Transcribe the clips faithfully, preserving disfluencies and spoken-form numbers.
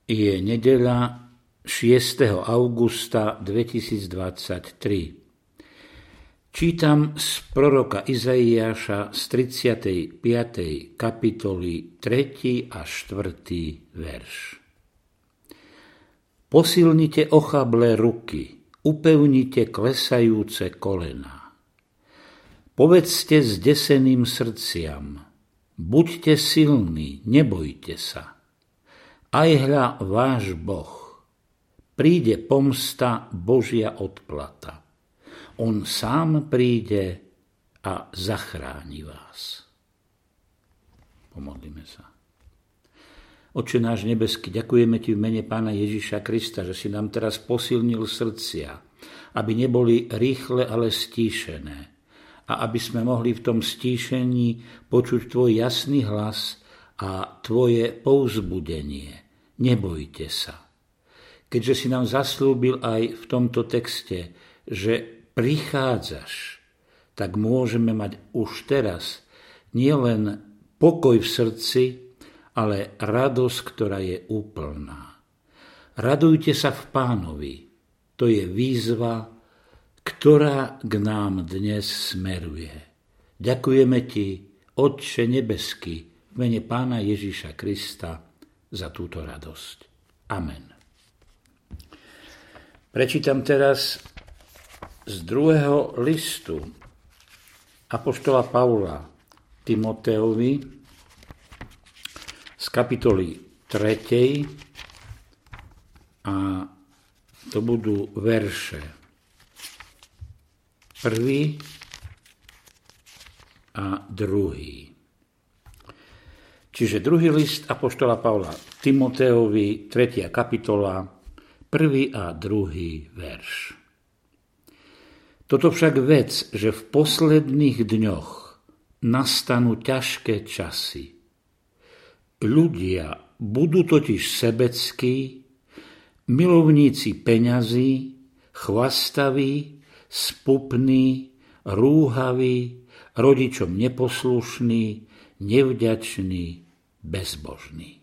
Je nedeľa šiesteho augusta dvetisícdvadsaťtri. Čítam z proroka Izaiáša z tridsiatej piatej kapitoly tretí a štvrtý verš. Posilnite ochablé ruky, upevnite klesajúce kolená. Povedzte zdeseným srdciam, buďte silní, nebojte sa. Aj hľa váš Boh, príde pomsta Božia odplata. On sám príde a zachráni vás. Pomodlíme sa. Oče náš nebeský, ďakujeme Ti v mene Pána Ježiša Krista, že si nám teraz posilnil srdcia, aby neboli rýchle, ale stíšené. A aby sme mohli v tom stíšení počuť Tvoj jasný hlas a Tvoje povzbudenie. Nebojte sa. Keďže si nám zaslúbil aj v tomto texte, že prichádzaš, tak môžeme mať už teraz nielen pokoj v srdci, ale radosť, ktorá je úplná. Radujte sa v Pánovi. To je výzva, ktorá k nám dnes smeruje. Ďakujeme Ti, Otče nebeský, v mene Pána Ježiša Krista, za túto radosť. Amen. Prečítam teraz z druhého listu apoštola Pavla Timoteovi z kapitoly tretej a to budú verše prvý a druhý. Čiže druhý list apoštola Pavla Timoteovi, tretia kapitola, prvý a druhý verš. Toto však vec, že v posledných dňoch nastanú ťažké časy. Ľudia budú totiž sebeckí, milovníci peňazí, chvastaví, spupní, rúhaví, rodičom neposlušní, nevďační, bezbožní.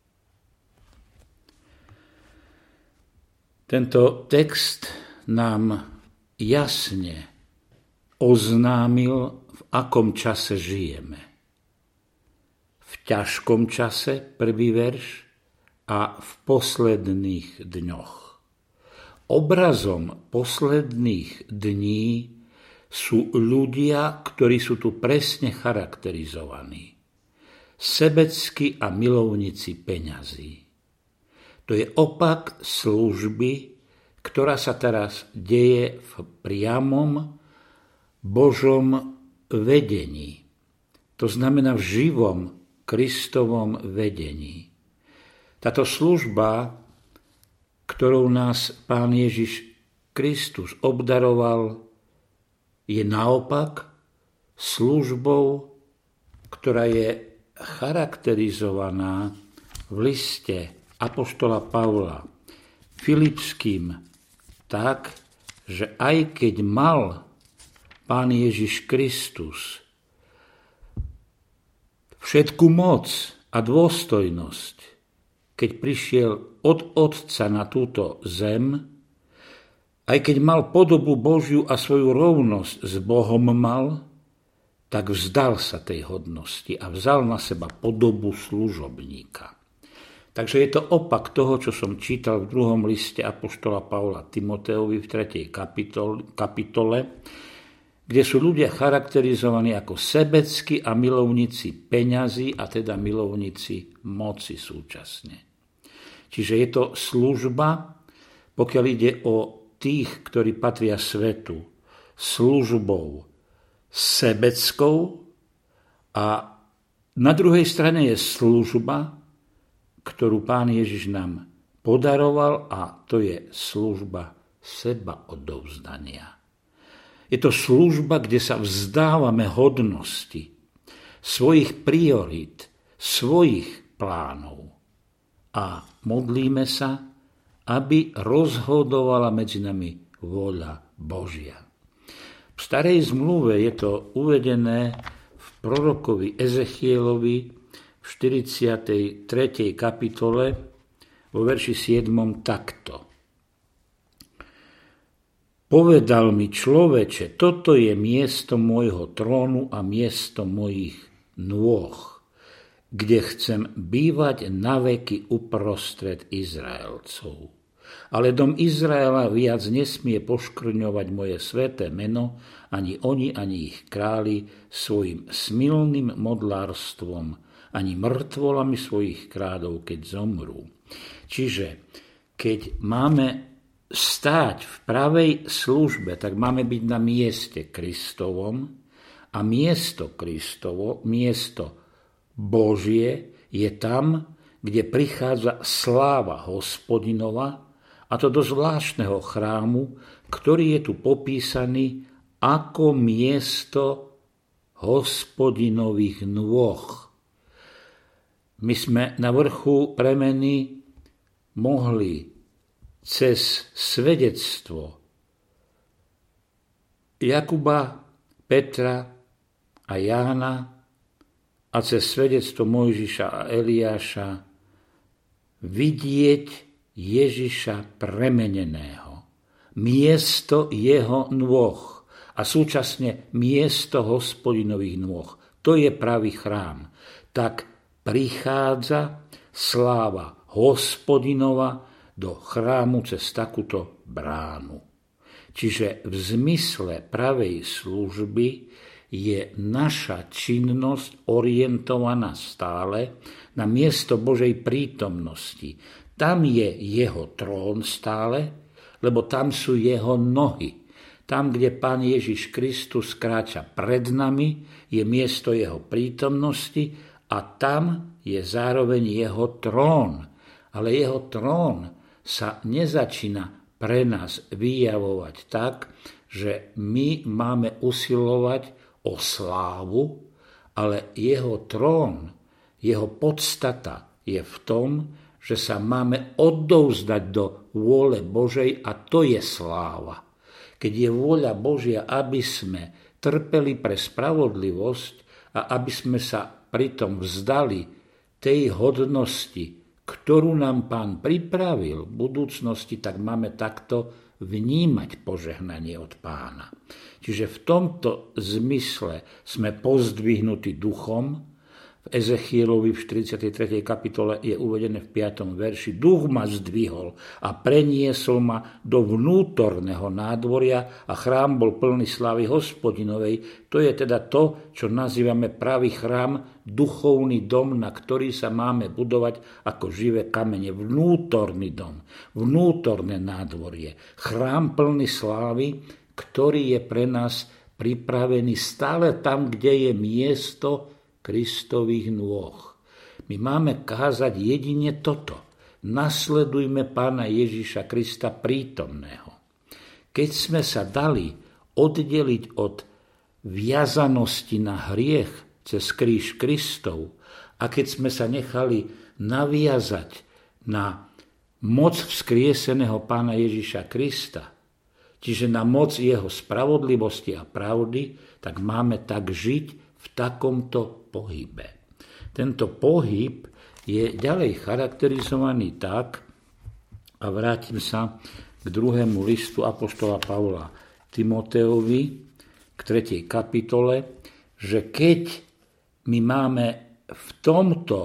Tento text nám jasne oznámil, v akom čase žijeme. V ťažkom čase, prvý verš, a v posledných dňoch. Obrazom posledných dní sú ľudia, ktorí sú tu presne charakterizovaní. Sebeckí a milovníci peňazí. To je opak služby, ktorá sa teraz deje v priamom Božom vedení. To znamená v živom Kristovom vedení. Táto služba, ktorou nás Pán Ježiš Kristus obdaroval, je naopak službou, ktorá je charakterizovaná v liste apoštola Pavla Filipským tak, že aj keď mal Pán Ježiš Kristus všetku moc a dôstojnosť, keď prišiel od Otca na túto zem, aj keď mal podobu Božiu a svoju rovnosť s Bohom mal, tak vzdal sa tej hodnosti a vzal na seba podobu služobníka. Takže je to opak toho, čo som čítal v druhom liste apoštola Pavla Timoteovi v tretej kapitole, kde sú ľudia charakterizovaní ako sebeckí a milovníci peňazí, a teda milovníci moci súčasne. Čiže je to služba, pokiaľ ide o tých, ktorí patria svetu, službou sebeckou, a na druhej strane je služba, ktorú Pán Ježiš nám podaroval, a to je služba seba odovzdania. Je to služba, kde sa vzdávame hodnosti, svojich priorít, svojich plánov a modlíme sa, aby rozhodovala medzi nami vôľa Božia. V starej zmluve je to uvedené v prorokovi Ezechielovi v štyridsiatej tretej kapitole vo verši siedmom takto. Povedal mi: človeče, toto je miesto môjho trónu a miesto mojich nôh, kde chcem bývať naveky uprostred Izraelcov. Ale dom Izraela viac nesmie poškvrňovať moje sväté meno, ani oni, ani ich králi svojim smilným modlárstvom, ani mŕtvolami svojich kráľov, keď zomrú. Čiže keď máme stáť v pravej službe, tak máme byť na mieste Kristovom a miesto Kristovo, miesto Božie je tam, kde prichádza sláva Hospodinova, a to do zvláštneho chrámu, ktorý je tu popísaný ako miesto Hospodinových nôh. My sme na vrchu premeny mohli cez svedectvo Jakuba, Petra a Jána a cez svedectvo Mojžiša a Eliáša vidieť Ježiša premeneného, miesto jeho nôh a súčasne miesto Hospodinových nôh. To je pravý chrám. Tak prichádza sláva Hospodinova do chrámu cez takúto bránu. Čiže v zmysle pravej služby je naša činnosť orientovaná stále na miesto Božej prítomnosti. Tam je jeho trón stále, lebo tam sú jeho nohy. Tam, kde Pán Ježiš Kristus kráča pred nami, je miesto jeho prítomnosti a tam je zároveň jeho trón. Ale jeho trón sa nezačína pre nás vyjavovať tak, že my máme usilovať o slávu, ale jeho trón, jeho podstata je v tom, že sa máme odovzdať do vôle Božej a to je sláva. Keď je vôľa Božia, aby sme trpeli pre spravodlivosť a aby sme sa pritom vzdali tej hodnosti, ktorú nám Pán pripravil v budúcnosti, tak máme takto vnímať požehnanie od Pána. Čiže v tomto zmysle sme pozdvihnutí duchom. V Ezechielovi v štyridsiatej tretej kapitole je uvedené v piatom verši: Duch ma zdvihol a preniesol ma do vnútorného nádvoria a chrám bol plný slávy Hospodinovej. To je teda to, čo nazývame pravý chrám, duchovný dom, na ktorý sa máme budovať ako živé kamene. Vnútorný dom, vnútorné nádvorie. Chrám plný slávy, ktorý je pre nás pripravený stále tam, kde je miesto Kristových nôh. My máme kázať jedine toto. Nasledujme Pána Ježiša Krista prítomného. Keď sme sa dali oddeliť od viazanosti na hriech cez kríž Kristov a keď sme sa nechali naviazať na moc vzkrieseného Pána Ježiša Krista, čiže na moc jeho spravodlivosti a pravdy, tak máme tak žiť v takomto pohybe. Tento pohyb je ďalej charakterizovaný tak, a vrátim sa k druhému listu apoštola Pavla Timoteovi, k tretej kapitole, že keď my máme v tomto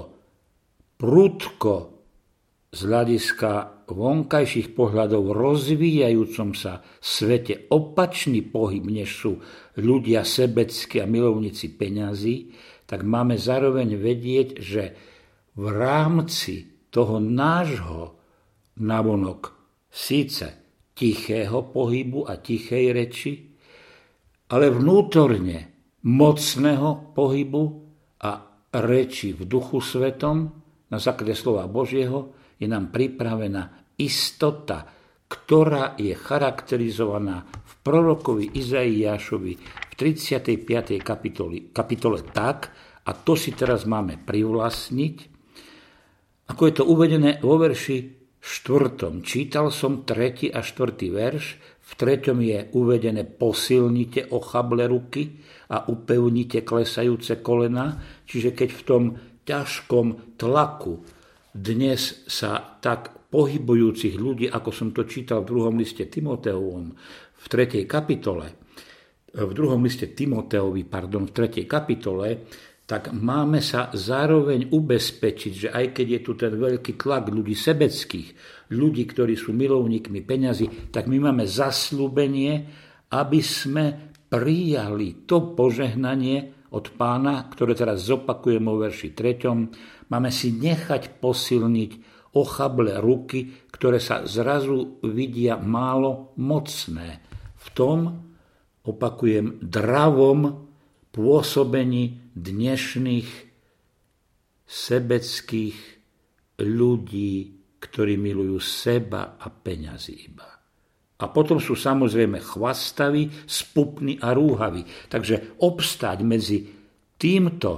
prudko z hľadiska vonkajších pohľadov rozvíjajúcom sa svete opačný pohyb, než sú ľudia sebeckí a milovníci peňazí, tak máme zároveň vedieť, že v rámci toho nášho navonok síce tichého pohybu a tichej reči, ale vnútorne mocného pohybu a reči v Duchu Svetom na základe slova Božieho je nám pripravená istota, ktorá je charakterizovaná v prorokovi Izaiášovi v tridsiatej piatej kapitole, kapitole tak, a to si teraz máme privlastniť, ako je to uvedené vo verši štvrtom. Čítal som tretí a štvrtý verš, v treťom je uvedené: posilnite ochable ruky a upevnite klesajúce kolena. Čiže keď v tom ťažkom tlaku dnes sa tak pohybujúcich ľudí, ako som to čítal v druhom liste Timoteovom v tretej kapitole, v druhom liste Timoteovi, pardon, v tretej kapitole, tak máme sa zároveň ubezpečiť, že aj keď je tu ten veľký tlak ľudí sebeckých, ľudí, ktorí sú milovníkmi peňazí, tak my máme zasľúbenie, aby sme prijali to požehnanie od Pána, ktoré teraz zopakujem vo verši treťom. Máme si nechať posilniť ochable ruky, ktoré sa zrazu vidia málo mocné. V tom, opakujem, dravom pôsobení dnešných sebeckých ľudí, ktorí milujú seba a peňazí iba. A potom sú samozrejme chvastaví, spupní a rúhaví. Takže obstáť medzi týmto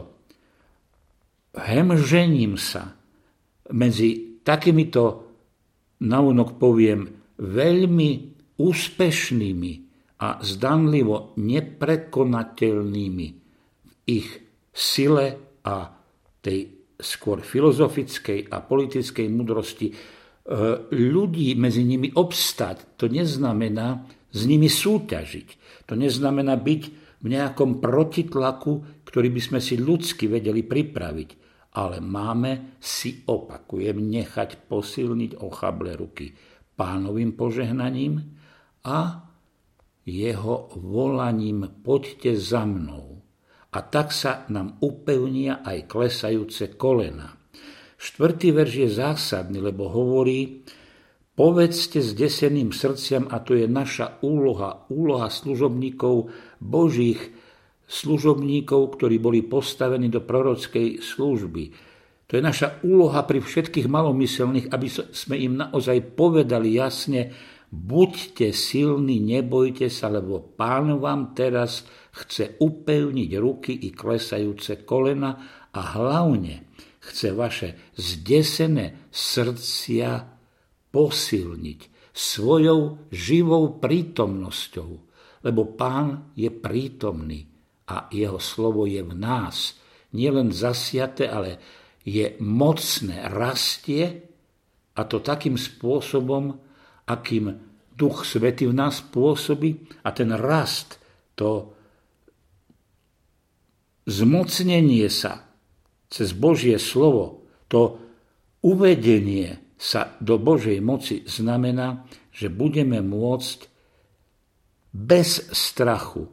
hemžením sa, medzi takýmito, navonok poviem, veľmi úspešnými a zdanlivo neprekonateľnými v ich sile a tej skôr filozofickej a politickej múdrosti ľudí medzi nimi obstať, to neznamená s nimi súťažiť. To neznamená byť v nejakom protitlaku, ktorý by sme si ľudsky vedeli pripraviť. Ale máme si, opakujem, nechať posilniť ochable ruky Pánovým požehnaním a jeho volaním poďte za mnou. A tak sa nám upevnia aj klesajúce kolena. Štvrtý verš je zásadný, lebo hovorí, povedzte s deseným srdciam, a to je naša úloha, úloha služobníkov Božích, služobníkov, ktorí boli postavení do prorockej služby. To je naša úloha pri všetkých malomyselných, aby sme im naozaj povedali jasne, buďte silní, nebojte sa, lebo Pán vám teraz chce upevniť ruky i klesajúce kolena a hlavne chce vaše zdesené srdcia posilniť svojou živou prítomnosťou, lebo Pán je prítomný a jeho slovo je v nás. Nielen zasiate, ale je mocné, rastie, a to takým spôsobom, akým Duch Svätý v nás pôsobí, a ten rast, to zmocnenie sa cez Božie slovo, to uvedenie sa do Božej moci znamená, že budeme môcť bez strachu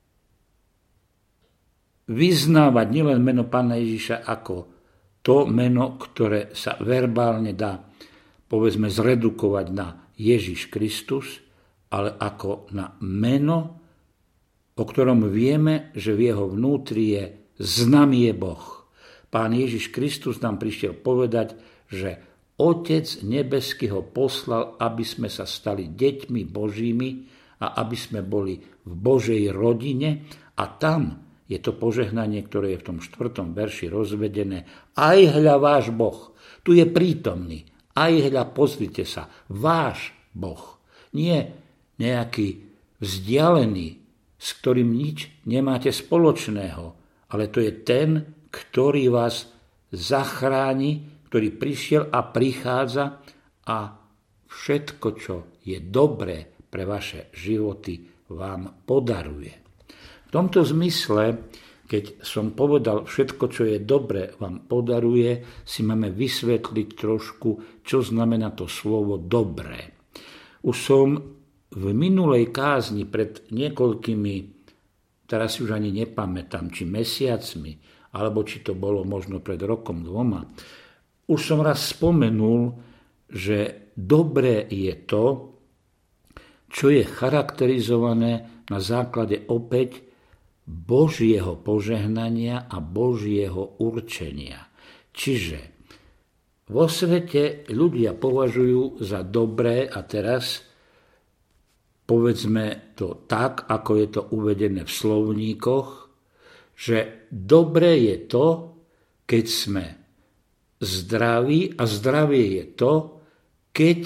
vyznávať nielen meno Pána Ježiša ako to meno, ktoré sa verbálne dá, povedzme, zredukovať na Ježiš Kristus, ale ako na meno, o ktorom vieme, že v jeho vnútri je známy je Boh. Pán Ježiš Kristus nám prišiel povedať, že Otec nebeský ho poslal, aby sme sa stali deťmi Božími a aby sme boli v Božej rodine, a tam je to požehnanie, ktoré je v tom štvrtom verši rozvedené. Aj hľa váš Boh, tu je prítomný. Aj hľa, pozrite sa, váš Boh. Nie nejaký vzdialený, s ktorým nič nemáte spoločného, ale to je ten, ktorý vás zachráni, ktorý prišiel a prichádza a všetko, čo je dobré pre vaše životy, vám podaruje. V tomto zmysle, keď som povedal všetko, čo je dobré, vám podaruje, si máme vysvetliť trošku, čo znamená to slovo dobré. Už som v minulej kázni pred niekoľkými, teraz už ani nepamätám, či mesiacmi, alebo či to bolo možno pred rokom, dvoma, už som raz spomenul, že dobré je to, čo je charakterizované na základe opäť Božieho požehnania a Božieho určenia. Čiže vo svete ľudia považujú za dobré, a teraz povedzme to tak, ako je to uvedené v slovníkoch, že dobré je to, keď sme zdraví, a zdravie je to, keď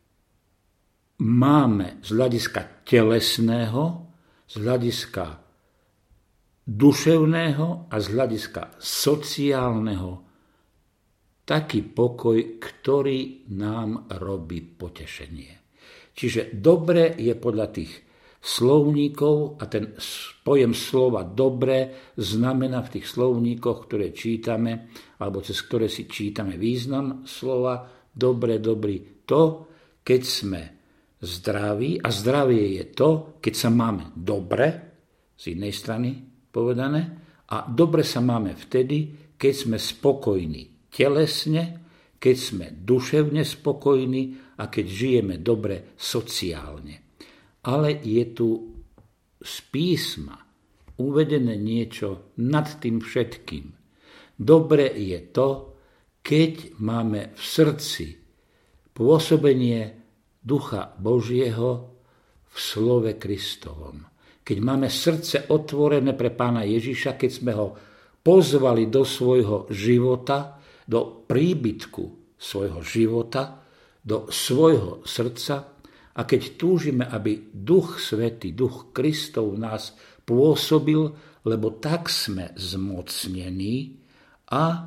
máme z hľadiska telesného, z hľadiska duševného a z hľadiska sociálneho taký pokoj, ktorý nám robí potešenie. Čiže dobre je podľa tých slovníkov, a ten pojem slova dobre znamená v tých slovníkoch, ktoré čítame, alebo cez ktoré si čítame význam slova dobre, dobrý, to, keď sme zdraví, a zdravie je to, keď sa máme dobre, z jednej strany povedané, a dobre sa máme vtedy, keď sme spokojní telesne, keď sme duševne spokojní a keď žijeme dobre sociálne. Ale je tu z písma uvedené niečo nad tým všetkým. Dobre je to, keď máme v srdci pôsobenie Ducha Božieho v slove Kristovom. Keď máme srdce otvorené pre Pána Ježiša, keď sme ho pozvali do svojho života, do príbytku svojho života, do svojho srdca, a keď túžime, aby Duch Svätý, Duch Kristov v nás pôsobil, lebo tak sme zmocnení a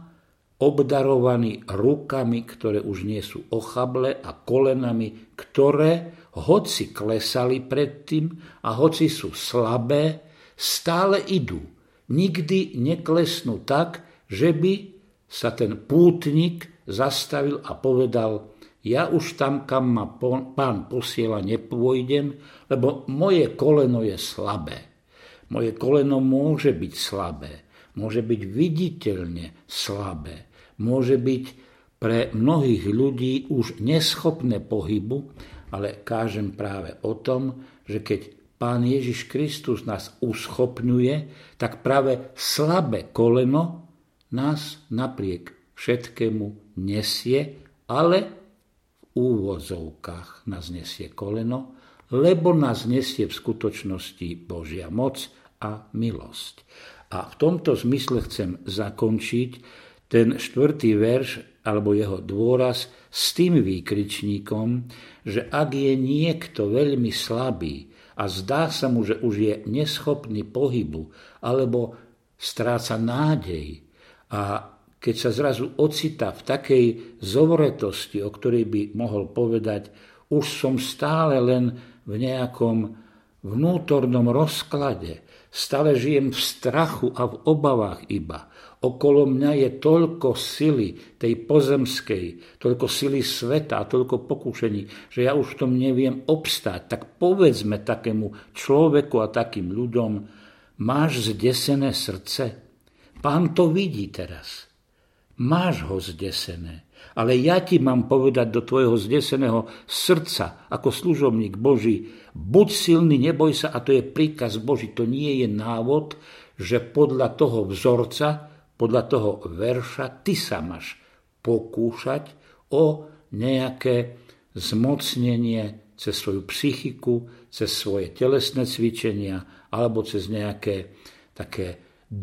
obdarovaní rukami, ktoré už nie sú ochable, a kolenami, ktoré, hoci klesali predtým a hoci sú slabé, stále idú. Nikdy neklesnú tak, že by sa ten pútnik zastavil a povedal: ja už tam, kam ma Pán posiela, nepôjdem, lebo moje koleno je slabé. Moje koleno môže byť slabé, môže byť viditeľne slabé, môže byť pre mnohých ľudí už neschopné pohybu, ale kážem práve o tom, že keď Pán Ježiš Kristus nás uschopňuje, tak práve slabé koleno nás napriek všetkému nesie, ale v úvozovkách nás nesie koleno, lebo nás nesie v skutočnosti Božia moc a milosť. A v tomto zmysle chcem zakončiť ten štvrtý verš, alebo jeho dôraz, s tým výkričníkom, že ak je niekto veľmi slabý a zdá sa mu, že už je neschopný pohybu, alebo stráca nádej, a keď sa zrazu ocitá v takej zovretosti, o ktorej by mohol povedať: už som stále len v nejakom vnútornom rozklade, stále žijem v strachu a v obavách iba. Okolo mňa je toľko sily tej pozemskej, toľko sily sveta a toľko pokúšení, že ja už v tom neviem obstáť. Tak povedzme takému človeku a takým ľuďom: máš zdesené srdce? Pán to vidí teraz. Máš ho zdesené. Ale ja ti mám povedať do tvojho zdeseného srdca, ako služobník Boží: buď silný, neboj sa. A to je príkaz Boží, to nie je návod, že podľa toho vzorca, podľa toho verša ty sa máš pokúšať o nejaké zmocnenie cez svoju psychiku, cez svoje telesné cvičenia alebo cez nejaké také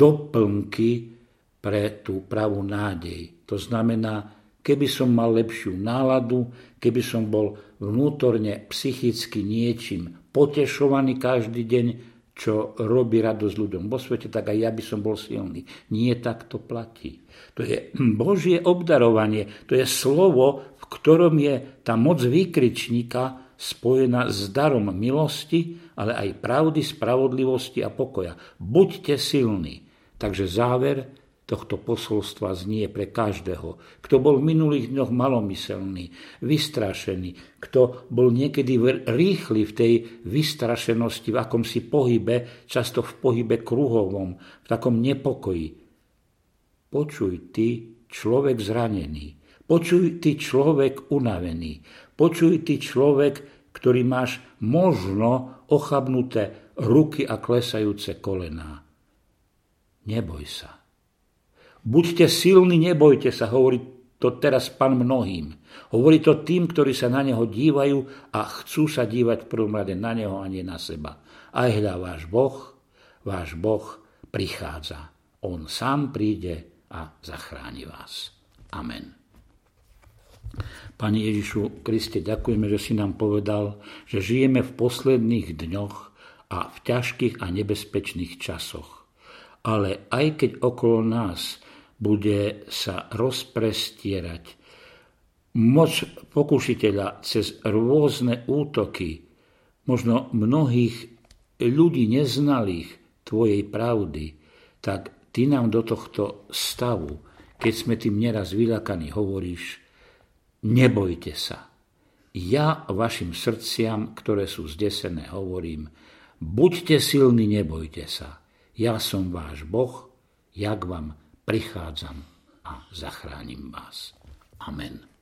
doplnky pre tú pravú nádej. To znamená, keby som mal lepšiu náladu, keby som bol vnútorne psychicky niečím potešovaný každý deň, čo robí radosť ľuďom vo svete, tak aj ja by som bol silný. Nie tak to platí. To je Božie obdarovanie, to je slovo, v ktorom je tá moc výkričníka spojená s darom milosti, ale aj pravdy, spravodlivosti a pokoja. Buďte silní. Takže záver tohto posolstva znie pre každého, kto bol v minulých dňoch malomyselný, vystrašený, kto bol niekedy rýchly v tej vystrašenosti, v akomsi pohybe, často v pohybe kruhovom, v takom nepokoji. Počuj ty, človek zranený, počuj ty, človek unavený, počuj ty, človek, ktorý máš možno ochabnuté ruky a klesajúce kolená. Neboj sa. Buďte silní, nebojte sa, hovorí to teraz Pán mnohým. Hovorí to tým, ktorí sa na neho dívajú a chcú sa dívať v prvom rade na neho a nie na seba. Aj hľa, váš Boh, váš Boh prichádza. On sám príde a zachráni vás. Amen. Pane Ježišu Kriste, ďakujeme, že si nám povedal, že žijeme v posledných dňoch a v ťažkých a nebezpečných časoch. Ale aj keď okolo nás bude sa rozprestierať moc pokušiteľa cez rôzne útoky, možno mnohých ľudí neznalých tvojej pravdy, tak ty nám do tohto stavu, keď sme tým neraz vyľakaní, hovoríš: nebojte sa. Ja vašim srdciam, ktoré sú zdesené, hovorím: buďte silní, nebojte sa. Ja som váš Boh, ja k vám prichádzam a zachránim vás. Amen.